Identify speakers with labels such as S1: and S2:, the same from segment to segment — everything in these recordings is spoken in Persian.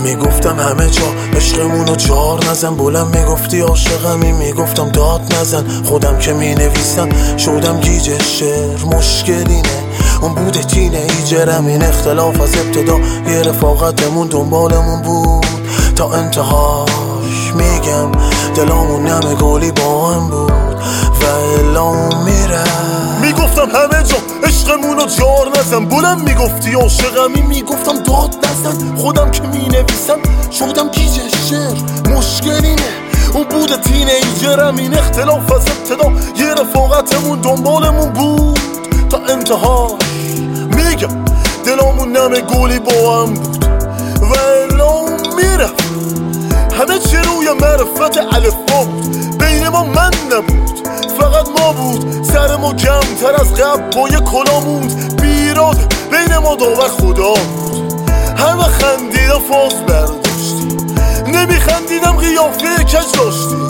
S1: میگفتم همه جا عشقمونو جار نزن، بلند میگفتی عاشقمی، میگفتم داد نزن. خودم که مینویسم شدم گیج شعر، مشکلینه اون بود تینیجرم. این اختلاف از ابتدا یه رفاقتمون دنبالمون بود تا انتهاش. میگم دلامون نمه گلی با هم بود و الان میره.
S2: میگفتم همه جا عشقمونو جار نزن، بلند میگفتی عاشقمی، میگفتم داد نزن. خودم که مینویسم شدم گیج شعر، مشکلینه اون بود تینیجرم. این اختلاف از ابتدا یه رفاقتمون دنبالمون بود تا انتهاش. میگم دلامون نمه گلی با هم بود و الان میرفت. همه چی روی معرفت الفبا بود، بین ما من نبود فقط ما بود. سر ما کمتر از قبل با یه کلا موند، بیراده بین ما داور خدا بود. هر وقت خندیدم فاز برداشتی، نمیخندیدم قیافه کج داشتی.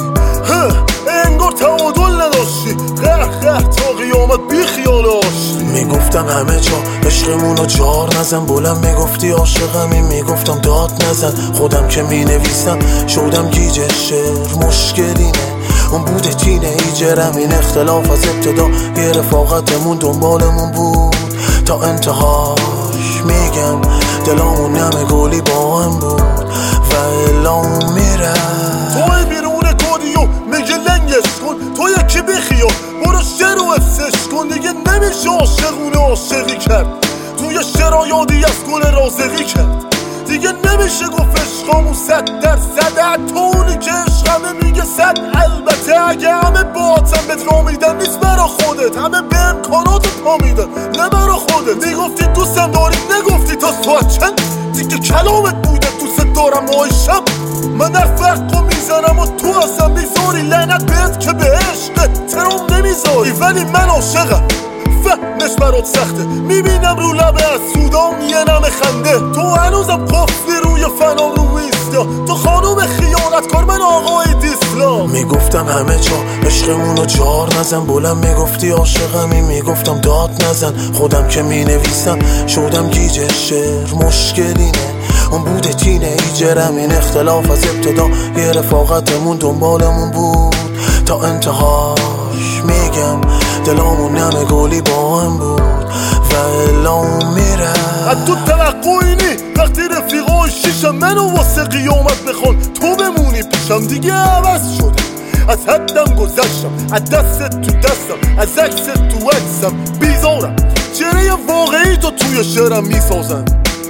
S2: انگار تعادل نداشتی، قهر تا قیامت بی خیال آشتی.
S1: میگفتم همه جا عشقمونو جار نزن، بلند میگفتی عاشقمی، میگفتم داد نزن. خودم که مینویسم شدم گیج شعر، مشکلینه اون بود تینیجرم. این اختلاف از ابتدا یه رفاقتمون دنبالمون بود تا انتهاش. میگم دلامون نمه گلی با هم بود و الان میره.
S2: توی بیرون کودیو میگه لنگش کن، تو یکی بخیا برو شعر و افسش کن. دیگه نمیشه عاشقونه عاشقی کرد، توی شعر یادی از گل رازقی کرد. دیگه نمیشه گفت عشقامون 100%. تو اونی که عشقمه میگه 100. البته اگه همه باعتم بهت را میدن نیست برا خودت، همه به امکانات پا میدن نه برا خودت. میگفتی دوستم داری، نگفتی تا ساعت چند. دیگه کلامت بوده دوست دارم آیشم. من افقو میزنم و تو اصلا میذاری، لعنت بهت که به عشق ترام نمیذاری. ولی من عاشقم فهمش برات سخته، میبینم رو لبه از سودام یه نمه خنده. تو هنوزم قفلی روی فنام رو ایستا، تو خانوم خیانت کار من آقای دیسلا.
S1: میگفتم همه جا عشقمونو جار نزن، بلند میگفتی عاشقمی، میگفتم داد نزن. خودم که مینویسم شدم گیج شعر، مشکلینه اون بود تینیجرم. این اختلاف از ابتدا یه رفاقتمون دنبالمون بود تا انتهاش. میگم دلامون نمه گلی با هم بود و الان میره.
S2: از تو توقعی نی وقتی رفیقای شیشم منو واسه قیامت بخوان، تو بمونی پیشم. دیگه عوض شده، از حدم گذشتم، از دست تو دستم، از عکس تو عکسم. بیزارم چهره واقعی تو توی شعرم میسازن.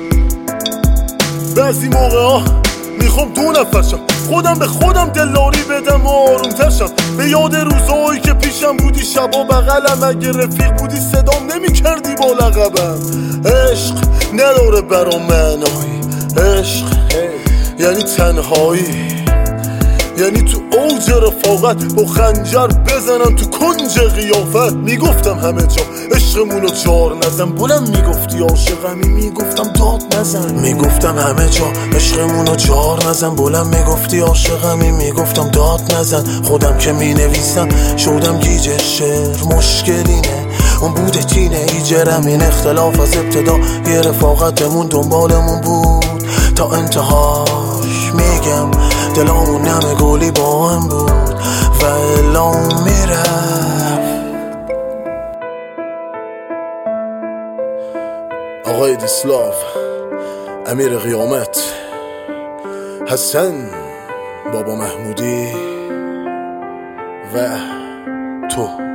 S2: بعضی موقع ها میخوام دو نفرشم، خودم به خودم دلاری بدم و آروم ترشم. به یاد روزایی که پیشم بودی شبا بغلم، اگه رفیق بودی صدام نمیکردی با لقبم. عشق نداره برام معنایی، عشق یعنی تنهایی، یعنی تو اوج رفاقت با خنجر بزنن تو کنج قیافت. میگفتم همه جا عشقمونو جار نزن، بلند میگفتی عاشقمی، میگفتم داد نزن.
S1: میگفتم همه جا عشقمونو جار نزن، بلند میگفتی عاشقمی، میگفتم داد نزن. خودم که مینویسم شدم گیج شعر، مشکلینه اون بود تینیجرم. این اختلاف از ابتدا یه رفاقتمون دنبالمون بود تا انتهاش. میگم دلامون نمه گلی با هم بود و الان میره.
S2: آقای دیسلاو، امیر قیامت، حسن، بابا محمودی و تو.